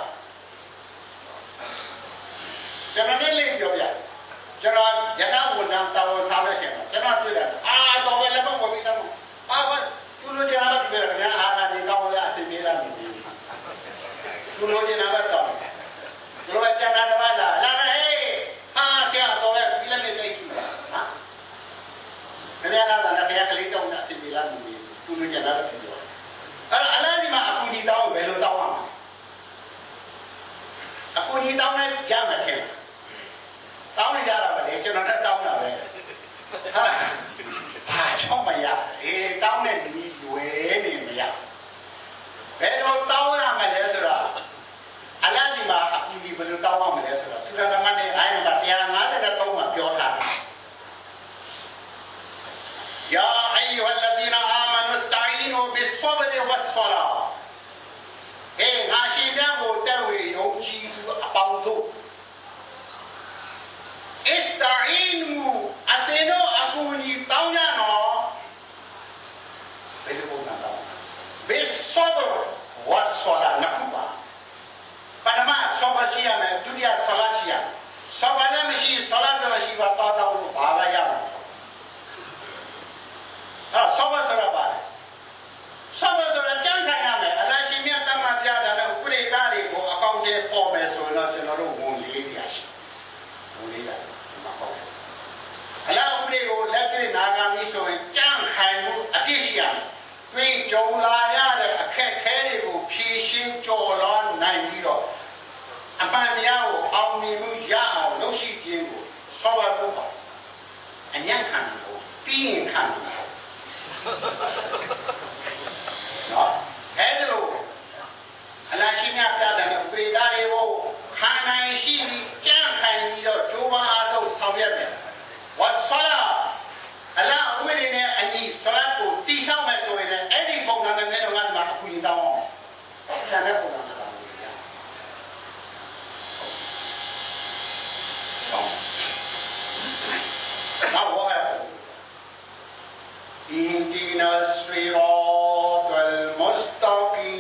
ကျွန်တော်လည်းပြောပြကျွန်တော်ရဟန်းဝန်ထမ်းတာဝန်ဆောင်တဲ့ချိန်မှာကျွန်တော်တွေ့တယ်တော့ပဲလည်းမဟုတ်ဘူးတမ်းဘာသူလိုချင်တာပဲပြောတယ်ခင်ဗျာအာနာဒီကောင်းလဲအစီပြေးလာနေပြီသူလိုချင်တာပဲတော့ဒီလိုကျန်တာတော့လာဟေးဟာဆရာတော့ပဲပြီးလည်းမသိဘူးဟာခင်ဗျာလာတာလည်းခင်ဗျာကလေးတောင်းတာအစီပြေးလာနေပြီသူလိုချင်တာပဲပြောတယ်အဲ့တော့အလားဒီမှာအကူကြီးတောင်းဘယ်လိုတောင်းရမလဲအကူကြီးတောင်းလိုက်ရမှာထင်တောင်းနေကြတာပဲလေကျွန်တော်တက်တောင်းတာပဲဟာဘာချောင်းမရတောင်းတဲ့ဒီလွယ်နေမရဘယ်လိုတောင်းရမလဲဆိုတာအလ္လာဟ်ဒီမှာအကူကြီးဘယ်လိုတောင်းရမလဲဆိုတာဆူရာနံပါတ်နဲ့အာယတ်နံပါတ်153မှာပြောထားတယ်ယာအယ္ယူဟလ်လဒီနာအာမနူစတိုင်နူဘစ်ဆဘရဝတ်ဆလာငါရှင်မြတ်ကိုတက်ဝေယုံကြည်သူအပေါင်းတို့Ista'inu ateno akuni taunya no bede ko nanda besabr wasala nakuba padama sabr siya me dunia salat siya sabala mishi salat me mishi wa ta ta ko baba ya sabr sara ba sabr sara jang khan ya me Allah shi mya tamma pya da na upre da de ko account de for me so no ကျွန်တော်တို့ဝန်လေးစရာရှိဝန်လေးရအလားဥပဒေကိုလက်တွေ့နာဂာမီဆိုရင်ကြံ့ခိုင်မှုအပြည့်ရှိရမယ်တွေ့ကြုံလာရတဲ့အခက်ညံ့ခံတာကိုတီးရင်ခံတာနော်အဲ့ဒါလို့အလားရှိမြတ်ပြတဲ့ဥပဒေသားတွေကိုခံနိုင်ရှိပြီးကြံ့ခိုင်ပြီးတော့ဂျိုးဘာအားထုတ်ဆောင်ရွက်မယ်ဝါဆလာအလားဥပဒေနဲ့အညီဆလတ်ကိုတည်ဆောက်မယ်ဆိုရင်လည်းအဲ့ဒီပုံစံနဲ့မျိုးတော့ငါ့မှာအကူအညီတောင်းအောင်ဆန်တဲ့ပုံစံနဲ့တောင်းလို့ရနောက်ဝါရအင်ဒီနာစရီရာတ်အလ်မုစတကီ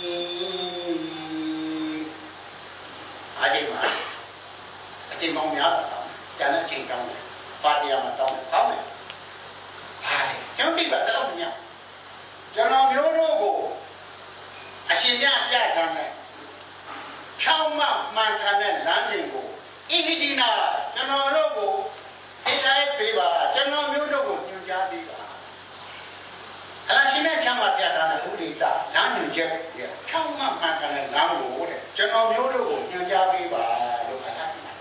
အချိန်မောင်များတာတောင်းကျန်တဲ့အချိန်တောင်းတယ်ပါတီယာမှာတောင်းတယ်တောင်းတယ်ဟာလေကျွန်တော်သိပါတော့မညကျွန်တော်မျိုးတို့ကိုအရှင်မြတ်ပြထားတဲ့ဖြောင်းမမှန်ကန်တဲ့လမ်းစဉ်ကိုအဟိဒီနာကျွန်တော်တို့ကိုအေးတိုင်းပေးပါကျွန်တော်မျိုးတို့ကိုညွှန်ကြားပေးပါအလားရှင်မြတ်ချမ်းသာပြထားတဲ့ဥဒိတလမ်းညွှန်ချက်ဖြောင်းမမှန်ကန်တဲ့လမ်းကိုတဲ့ကျွန်တော်မျိုးတို့ကိုညွှန်ကြားပေးပါလို့အလားရှင်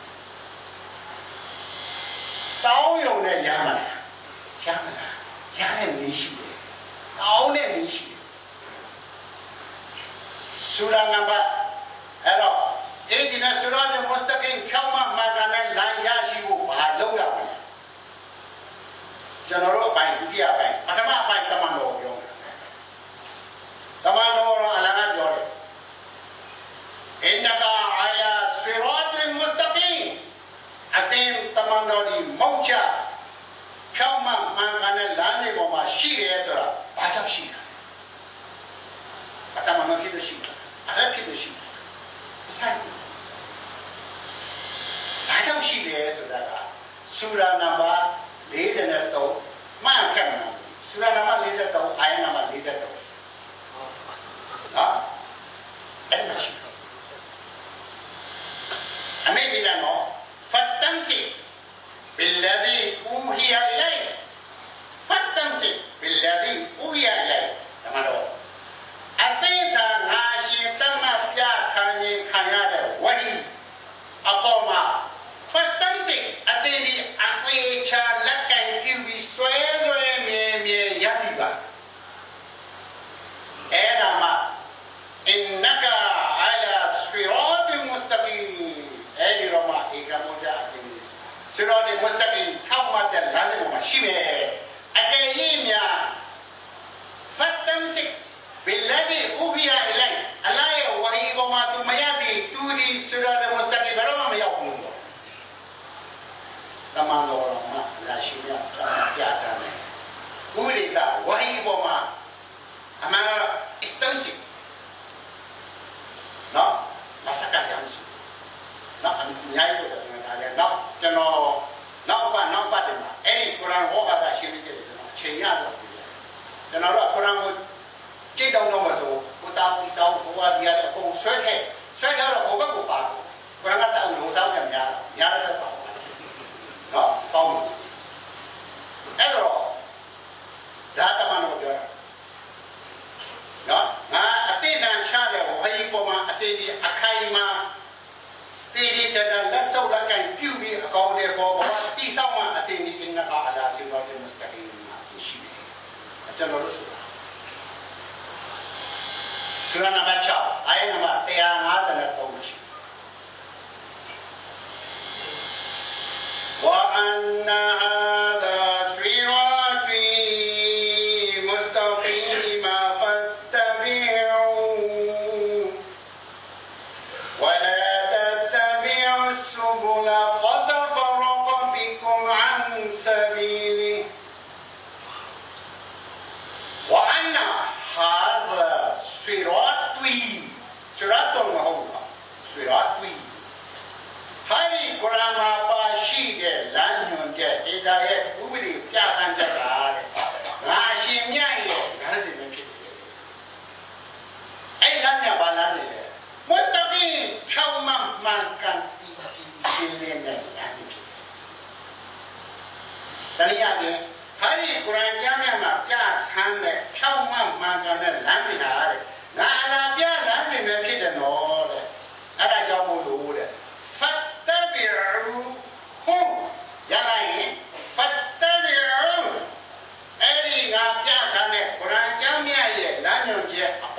တောင်းရုံနဲ့ရမလားရမလားရတဲ့နည်းရှိတယ်တောင်းတဲ့နည်းရှိတယ်ဆူရာနံပါတ်အဲ့တော့အဲ့ဒီနဲ့ဆူရာရဲ့မုစတကင်ဖြောင်းမမှန်ကန်တဲ့လမ်းရရှိဖို့ဘာလုပ်ရမလဲကျွန်တော်တို့အပိုင်းဒုတိယပိုင်းပထမအပိုင်းတမန်တော်ပြောတယ်တမန်တော်အလကားပြောတယ်အင်နကာအလာဆီရာတ်မုစတကင်အသင်တမန်တော်ဒီမောက်ချဖြောင်းမမှန်ကန်တဲ့လမ်းတွေပေါ်မှာရှိတယ်ဆိုတာဘာကြောင့်ရှိတာလဲတမန်တော်ဖြစ်လို့ရှိတာအဲ့ဖြစ်လို့ရှိတာဆိုင်ဘာကြောင့်ရှိလဲဆိုတာကဆူရာနံပါတ်43မှန်ခဲ့မှာဆူရာနံပါတ်43အာယနံပါတ်43နော်အဲ့မှာရှိအမေဒီလာနော်فاستمسك بالذي أوحي إليك فاستمسك بالذي أوحي إليك တမန်တော်အသိဉာဏ်ငါရှင်တမတ်ပြခံရင်ခံရတဲ့ဝဟီအပေါ်မှာ fastansik အတင်းဒီအသေးချာလက်ကင်ပြုပြီးဆွဲမြဲရည်တည်ပါအဲ့ဒါမှ innaka ala siratin mustaqim အဲ့ဒီတော့မှဧကမောကြအတင်းဆရာတော်မုစတကင်ထောက်မှတ်တဲ့လမ်းစဉ်ပေါ်မှာရှိမယ်အတည်ရမြာ fastansik بالذي أوحي إليك الله وحي وما تمياتي تودي سورة المستقيم برما ما يقولون لما نورما لا شيء يعتنى أولي دا وحي وما أما استمسك نا مسكا جامسو نا نياي ko da na da na janoနောက်ပါတယ်မှာအဲ့ဒီကုရ်အာန်ဟောတာရှင်းပြတယ်ကျွန်တော်အချိန်ရတော့ကျွန်တော်တို့ကုရ်အာန်ကိုကြိတ်တောင်းတော့မဆိုကိုစားပြီးစားဘဝတရားတဲ့အကုန်ဆွဲတော့ဘုဘကိုပါကုရ်အာန်ကတောင်းလို့စားကြများတော့ပါနော်ပေါင်းအဲ့တော့ဒါတမန်တော်ပြောတာနော်ငါအတိတ်တန်ချတဲ့ဝဟီပေါ်မှာအတိတ်ဒီအခိုင်မှာတည်တည်ချာလက်ဆုပ်လက်ကင်ပြုပြီးအကောင်းတဲ့ပေါ်မှာတိဆောက်မှအတိတ်ဒီအင်နကာအလာဆီရောတဲ့မစတကီမှာရှိတယ်ကျွန်တော်တို့ဆိုတာဆူရာနံပါတ်6အာယနံပါတ်153ရှိوأن هذا صراطي مستقيما فاتبعوه ولا تتبعوا السبل فتفرق بكم عن سبيله وأن هذا صراطي صراط المهوى صراطي هاي قرآن ما باشيد لن ينجح هداية أولي بيعتان جزار غاشي مياه غازي من كده أي لن يبا لن يبا مستقيم كوما من كان تيجي شلين غازي كده تنيا هاي قرآن جامع ما بيعتان كوما من كان لن يباငါအနာပြလမ်းစဉ်ပဲဖြစ်တယ်နော်တဲ့အဲ့ဒါကြောင့်မို့လို့တဲ့ဖတ်တဘီရူဟူရလိုက်ရင်ဖတ်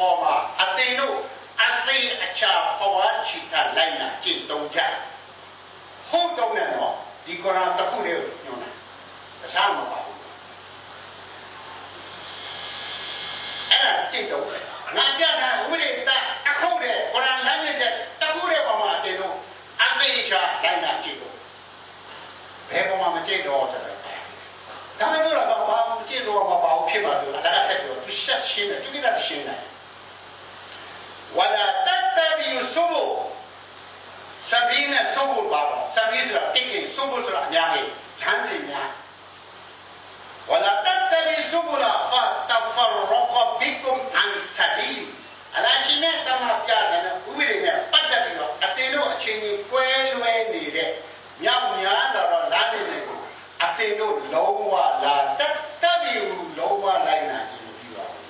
ပေါ်မှာအသင်တို့အသေးအချာဖွားချီတာလိုက်နာကျင့်သုံးကြဟုတ်တော့နဲ့နော်ဒီကုရ်အာန်တစ်ခုတည်းကိုညွှန်တာတခြားမပါဘူးအဲ့ဒါကျင့်သုံးငါပြတာဥပဒေတအခုတည်းကုရ်အာန်လမ်းညွှန်ချက်တစ်ခုတည်းပေါ်မှာအသင်တို့အသေးအချာလိုက်နာကျင့်သုံးဘယ်ပေါ်မှာမကျင့်တော့တယ်ဒါမှမဟုတ်တော့ဘာမှမကျင့်တော့မပါဘူးဖြစ်ပါဆိုအလကားဆက်ပြောသူဆက်ရှင်းတယ်သူကရှင်းတယ်ဝလာတတဘီဆုဘူစဘီနဲ့ဆုဘူပါပါစဘီဆိုတာတိတ်ကိဆုဘူဆိုတာအများကြီးလမ်းစဉ်များဝလာတတဘီဆုဘူလာဖတ်တဖရကဘီကုမ်အန်စဘီလီအလာရှိနဲ့တမပြတဲ့ဥပဒေနဲ့ပတ်သက်ပြီးတော့အတင်တို့အချင်းကြီးကွဲလွဲနေတဲ့မြောက်များတော့လမ်းစဉ်တွေကိုအတင်တို့လုံးဝလာတတဘီလုံးဝလိုက်နာခြင်းပြီးပါဘူး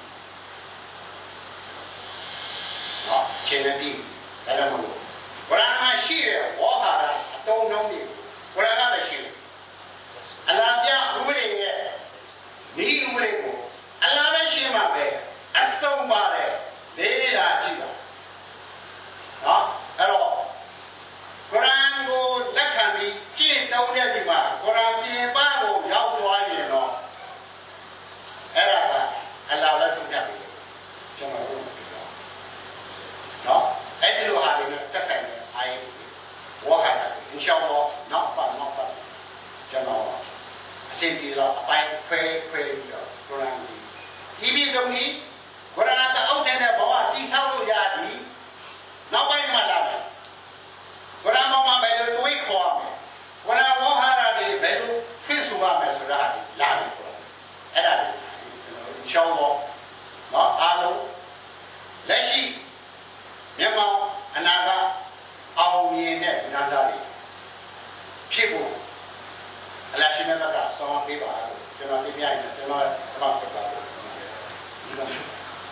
နော်ခြေနဲ့ပြီးဒါကြောင့်မလို့ကုရ်အာန်မှာရှိတဲ့ဝါဟာရအတုံးနှုံးတွေကိုကုရ်အာန်ကပဲရှိတယ်အလ္လာဟ်ပြဥပဒေရဲ့ဤဥပဒေကိုအလ္လာဟ်ပဲရှင်းမှာပဲအဆုံးပါတယ်လေးလာကြည့်ပါနော်အဲ့တော့ကုရ်အာန်ကိုလက်ခံပြီးကြည့်တုံးတဲ့ဒီမှာကုရ်အာန်ပြင်ပကိုရောက်သွားရင်တော့အဲ့ဒါကအလ္လာဟ်ပဲဆုံးဖြတ်ပြီးကျွန်တော်တို့နော်အဲ့ဒီလိုဟာတွေနဲ့တက်ဆိုင်တဲ့အာယတ်ဝါဟာရအင်ရှာအလ္လာဟ်နောက်ပတ်ကျွန်တော်အစီအပြေတော့အပိုင်းခွဲပြီးတော့ကုရ်အာန်ဒီပြီးဆုံးဒီကုရ်အာန်တအုပ်တဲ့ဘဝတိဆောက်လို့ရသည်နောက်ပိုင်းမှာလာမယ်ကုရ်အာန်ပေါ်မှာဘယ်လိုတွေးခေါ်ရမလဲကုရ်အာန်ဝါဟာရတွေဘယ်လိုဖွင့်ဆိုရမလဲဆိုတာဟာလာမယ်ပေါ့အဲ့ဒါတွေအင်ရှာအလ္လာဟ်နော်အားလုံးလက်ရှိမြန်မာအနာဂတ်အောင်မြင်တဲ့နာဇာတွေဖြစ်ဖို့အလ္လာဟ်ရှင်ဘက်ကဆောင်းပေးပါလို့ကျွန်တော်သိပြရင်ကျွန်တော်အမှတ်ပြပါလို့ဒီလိုရှိ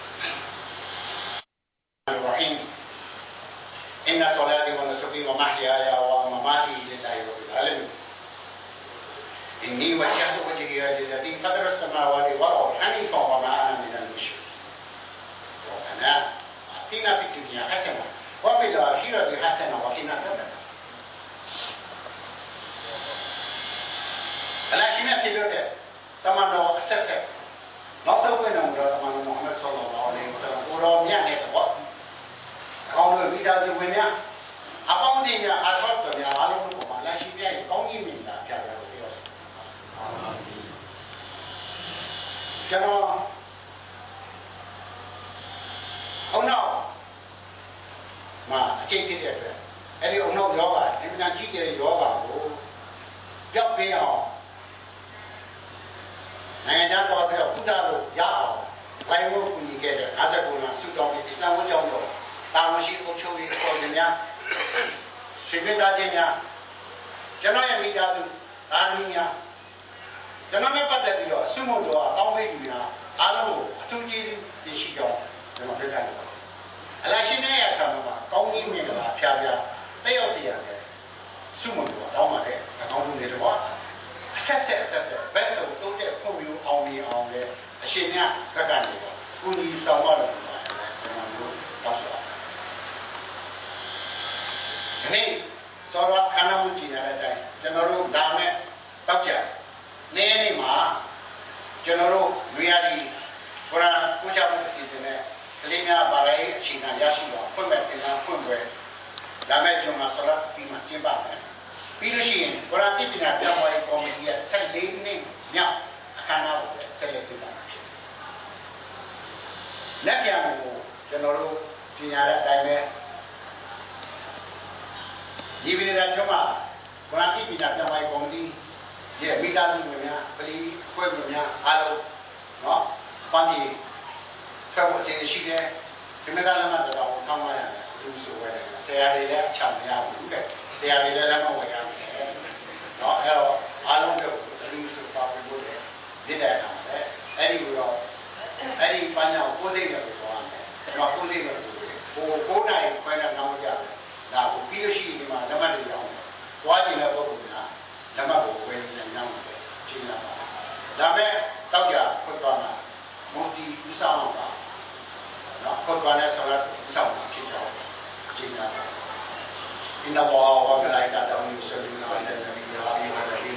الرحيم إن صلاتي ونسكي ومحياي ومماتي لله رب العالمين إني وجهت وجهي للذي فطر السماوات والأرض حنيفا وما أنا من المشركين ربنا آتنا في الدنيا حسنة وفي الآخرة حسنة وقنا عذاب النار Allah shi ne sai lode tamano assesse no so ko no do tamano Muhammad sallallahu alaihi wasallam ko do nya ne to kaung lo mi da su win nya a paung ti nya a so to nya a lo ko ma Allah shi ne kaung ji min da pya pya ko te yo amin ကျွန်တော်အောင်နောက်မှာအကျိတ်ဖြစ်တဲ့အတွက်အဲ့ဒီအောင်နောက်ယောဂအင်မတန်ကြီးကျယ်တဲ့ယောဂကိုပျောက်ပြအောင်နိုင်ငံခြားတော်ပြီးတော့ကုသလို့ရအောင်ဝိုင်းဝန်းကူညီခဲ့တဲ့59လဆုတောင်းပြီးအစ္စလာမ်ဝတ်ကြောင်းတော်တာဝန်ရှိအုပ်ချုပ်ရေးပေါ်နေများဆွေမျိုးသားချင်းများကျွန်တော်ရဲ့မိသားစုသားသမီးများကျွန်တော်နဲ့ပတ်သက်ပြီးတော့ဆုမွန်တော်တောင်းပေးသူများအားလုံးကိုအထူးကျေးဇူးတင်ရှိကြောင်းကျွန်တော်ပြောပြနေပါတယ်အလ္လာဟ်ရှင်ရဲ့အခါမှာကောင်းကြီးမြင်တာဖျားဖျားတက်ရောက်စေရတယ်ဆုမွန်တော်တောင်းပါတယ်အကောင်းဆုံးတွေတော့အဆက်ဘက်ဆုံးတိုးတဲ့ပုံမျိုးအောင်မြင်အောင်လေအရှင်မြတ်ဘက်ကနေတော့ကုညီဆောင်တော့တယ်ကျွန်တော်တို့တောင်းဆိုပါတယ်ဒီနေ့စောရခန္ဓာမှုကြည်ရတဲ့အတိုင်းကျွန်တော်တို့ဒါမဲ့တောက်ကြနေ့မှာကျွန်တော်တို့လူရည်ကုရ်အာန်ကိုချမှုအစီအစဉ်နဲ့ကလေးများဗာရေးအချိန်ရရှိတော့ဖွင့်မဲ့တင်တာဖွင့်ပွဲဒါမဲ့ကျွန်တော်ဆလတ်ပြီးမှကျင်းပမယ်ပြီးလို့ရှိရင်ကုရ်အာန်တိပညာပြောင်းလဲကော်မတီရဲ့14နှစ်မြောက်အခမ်းအနားကိုဆက်လက်ကျင်းပမှာဖြစ်တယ်။လက်ပြန်ကိုကျွန်တော်တို့ပညာတဲ့အတိုင်းပဲဒီပြည်နယ်ကျောင်းမှာကုရ်အာန်တိပညာပြောင်းလဲကော်မတီရဲ့မိသားစုဝင်များပလီအဖွဲ့ဝင်များအားလုံးနော်ပန်းကြီးထွက်ဖို့အစီအစဉ်ရှိတယ်ဒီမဲ့ကလည်းမတော်အောင်ထောင်းလိုက်ရတယ်လူဆိုဝဲတယ်ဆရာတွေလည်းအချမရဘူးတဲ့ဆရာတွေလည်းလက်မဝယ်ရဘူးနော်အဲ့တော့အားလုံးတို့လူဆိုပါပြီးလို့နေတယ်နားတယ်အဲ့ဒီကတော့အဲ့ဒီပန်းကြောင့်ကိုယ်စိတ်နဲ့ပြောရမယ်ကျွန်တော်ကိုယ်စိတ်နဲ့ကို9နိုင်ခွဲနဲ့နောက်ကြတယ်ဒါကိုပြီးလို့ရှိရင်ဒီမှာလက်မှတ်တွေရောင်းတယ်သွားကြည့်တဲ့ပုဂ္ဂိုလ်ကလက်မှတ်ကိုဝယ်နေညောင်းတယ်ချိန်လာပါဒါမဲ့တောက်ကြခွတ်သွားမှာမူဖတီဦးဆောင်ပါနော်ခွတ် Quran as salat sama kita Cina Inna Allah wa malaikatahu yusalluna 'alan nabiy ya ayyuhalladzina